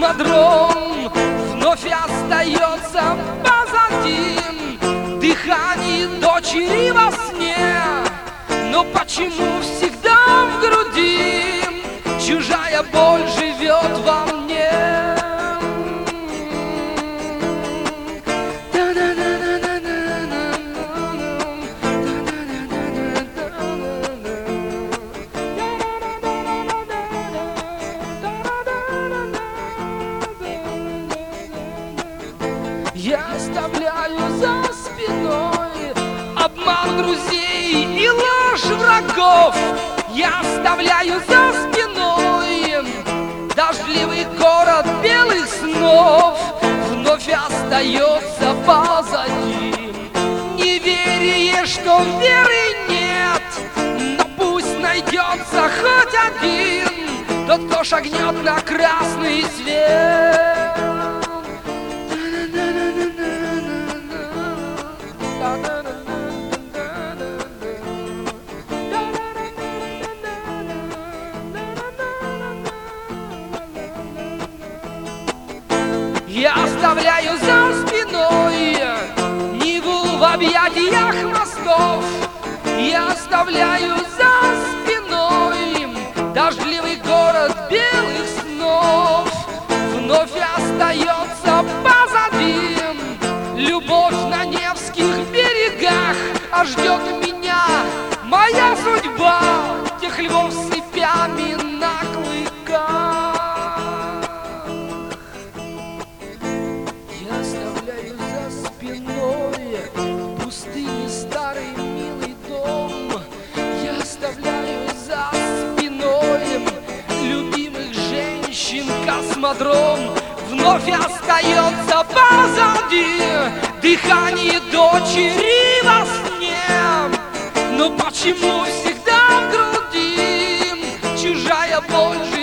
космодром вновь остается позади. Дыхание дочери во сне, но почему всегда в груди чужая боль живет во мне? Я оставляю за спиной обман друзей и ложь врагов. Я оставляю за спиной дождливый город белых снов. Вновь остается позади неверие, что веры нет. Но пусть найдется хоть один, тот, кто шагнет на красный свет. Я оставляю за спиной Неву в объятиях мостов. Я оставляю за спиной дождливый город белых снов. Вновь остается позади любовь на Невских берегах. А ждет меня моя судьба, тех львов с цепями на клыках. Я оставляю за спиной пустыни, старый милый дом. Я оставляю за спиной любимых женщин, космодром. Вновь остается позади дыхание дочери во сне. Но почему всегда в груди чужая боль?